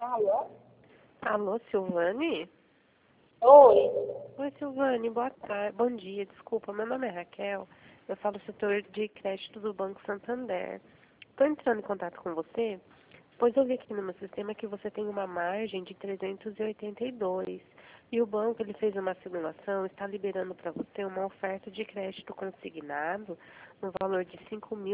Alô? Alô, Silvane? Oi. Oi, Silvane, boa tarde. Bom dia, desculpa, meu nome é Raquel. Eu falo do setor de crédito do Banco Santander. Estou entrando em contato com você, pois eu vi aqui no meu sistema que você tem uma margem de 382. E o banco ele fez uma simulação, está liberando para você uma oferta de crédito consignado no valor de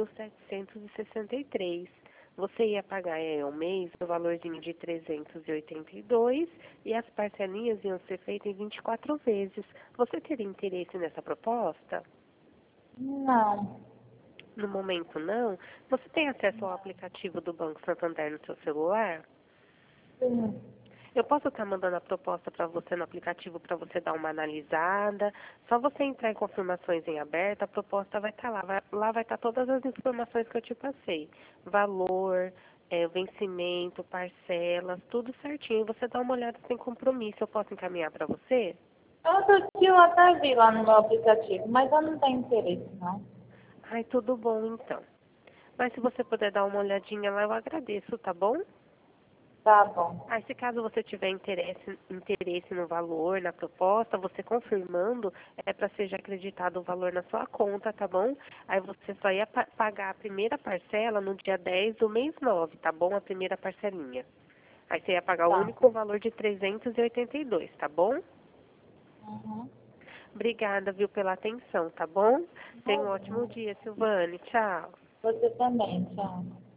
5.763. Você ia pagar ao mês o valorzinho de 382 e as parcelinhas iam ser feitas em 24 vezes. Você teria interesse nessa proposta? Não. No momento, não. Você tem acesso ao aplicativo do Banco Santander no seu celular? Sim. Eu posso estar mandando a proposta para você no aplicativo para você dar uma analisada. Só você entrar em confirmações em aberto, a proposta vai estar lá. Lá vai estar todas as informações que eu te passei. Valor, vencimento, parcelas, tudo certinho. Você dá uma olhada sem compromisso. Eu posso encaminhar para você? Outro dia eu até vi lá no meu aplicativo, mas eu não tenho interesse, não. Ai, tudo bom então. Mas se você puder dar uma olhadinha lá, eu agradeço, tá bom? Tá bom. Aí, se caso você tiver interesse no valor, na proposta, você confirmando, é para ser já acreditado o valor na sua conta, tá bom? Aí você só ia pagar a primeira parcela no dia 10 do mês 9, tá bom? A primeira parcelinha. Aí você ia pagar o Tá. único valor de 382, tá bom? Uhum. Obrigada, viu, pela atenção, tá bom? Tenha um ótimo Imagina. dia, Silvane. Tchau. Você também, tchau.